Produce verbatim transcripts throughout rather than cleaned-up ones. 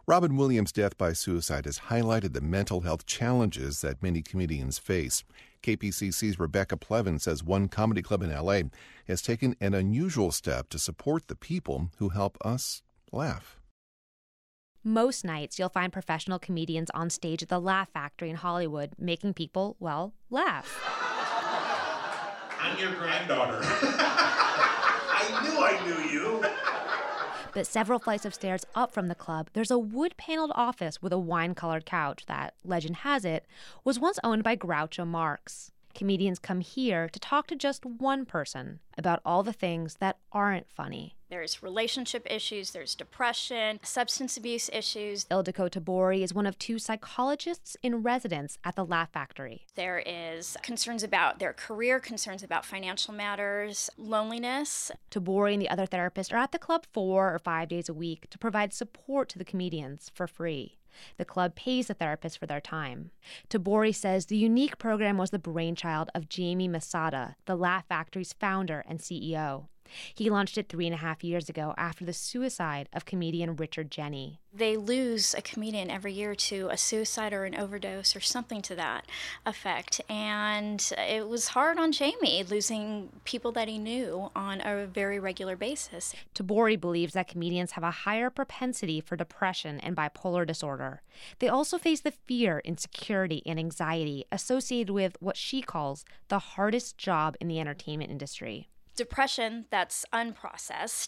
Robin Williams' death by suicide has highlighted the mental health challenges that many comedians face. K P C C's Rebecca Plevin says one comedy club in L A has taken an unusual step to support the people who help us laugh. Most nights, you'll find professional comedians on stage at the Laugh Factory in Hollywood making people, well, laugh. I'm your granddaughter. I knew I knew you. But several flights of stairs up from the club, there's a wood-paneled office with a wine-colored couch that, legend has it, was once owned by Groucho Marx. Comedians come here to talk to just one person about all the things that aren't funny. There's relationship issues, there's depression, substance abuse issues. Ildiko Tabori is one of two psychologists in residence at the Laugh Factory. There is concerns about their career, concerns about financial matters, loneliness. Tabori and the other therapists are at the club four or five days a week to provide support to the comedians for free. The club pays the therapists for their time. Tabori says the unique program was the brainchild of Jamie Masada, the Laugh Factory's founder and C E O. He launched it three and a half years ago after the suicide of comedian Richard Jeni. They lose a comedian every year to a suicide or an overdose or something to that effect. And it was hard on Jamie, losing people that he knew on a very regular basis. Tabori believes that comedians have a higher propensity for depression and bipolar disorder. They also face the fear, insecurity, and anxiety associated with what she calls the hardest job in the entertainment industry. Depression that's unprocessed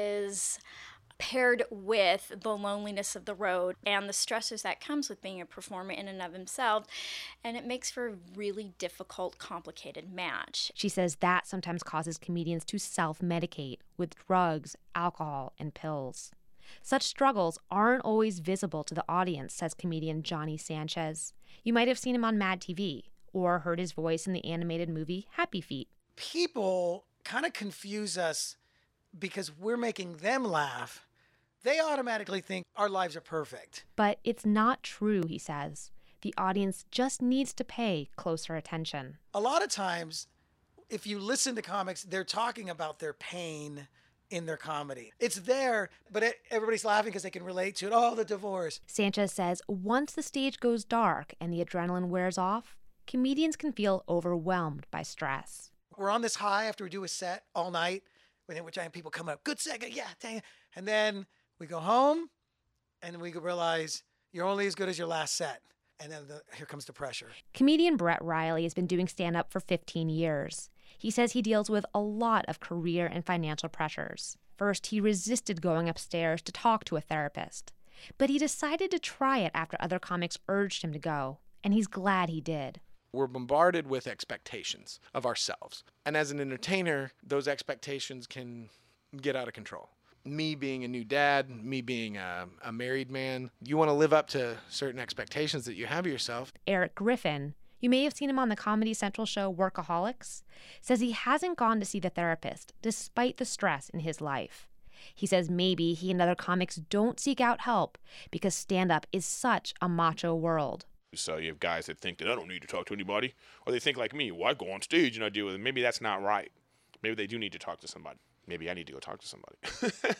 is paired with the loneliness of the road and the stresses that comes with being a performer in and of himself, and it makes for a really difficult, complicated match. She says that sometimes causes comedians to self-medicate with drugs, alcohol, and pills. Such struggles aren't always visible to the audience, says comedian Johnny Sanchez. You might have seen him on Mad T V or heard his voice in the animated movie Happy Feet. People kind of confuse us because we're making them laugh. They automatically think our lives are perfect. But it's not true, he says. The audience just needs to pay closer attention. A lot of times, if you listen to comics, they're talking about their pain in their comedy. It's there, but it, everybody's laughing because they can relate to it. Oh, the divorce. Sanchez says once the stage goes dark and the adrenaline wears off, comedians can feel overwhelmed by stress. We're on this high after we do a set all night, which I have people come up, good set, yeah, dang it. And then we go home, and we realize you're only as good as your last set. And then the, here comes the pressure. Comedian Brett Riley has been doing stand-up for fifteen years. He says he deals with a lot of career and financial pressures. First, he resisted going upstairs to talk to a therapist. But he decided to try it after other comics urged him to go. And he's glad he did. We're bombarded with expectations of ourselves. And as an entertainer, those expectations can get out of control. Me being a new dad, me being a, a married man, you want to live up to certain expectations that you have of yourself. Eric Griffin, you may have seen him on the Comedy Central show Workaholics, says he hasn't gone to see the therapist despite the stress in his life. He says maybe he and other comics don't seek out help because stand-up is such a macho world. So you have guys that think that I don't need to talk to anybody, or they think like me, well, I go on stage and I deal with it. Maybe that's not right. Maybe they do need to talk to somebody. Maybe I need to go talk to somebody.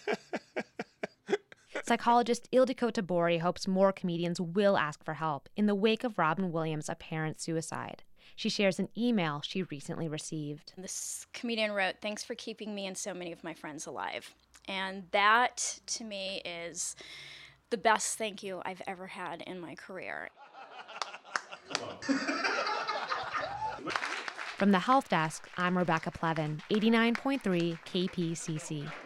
Psychologist Ildiko Tabori hopes more comedians will ask for help in the wake of Robin Williams' apparent suicide. She shares an email she recently received. This comedian wrote, "Thanks for keeping me and so many of my friends alive." And that, to me, is the best thank you I've ever had in my career. From the Health Desk, I'm Rebecca Plevin, eighty-nine point three K P C C.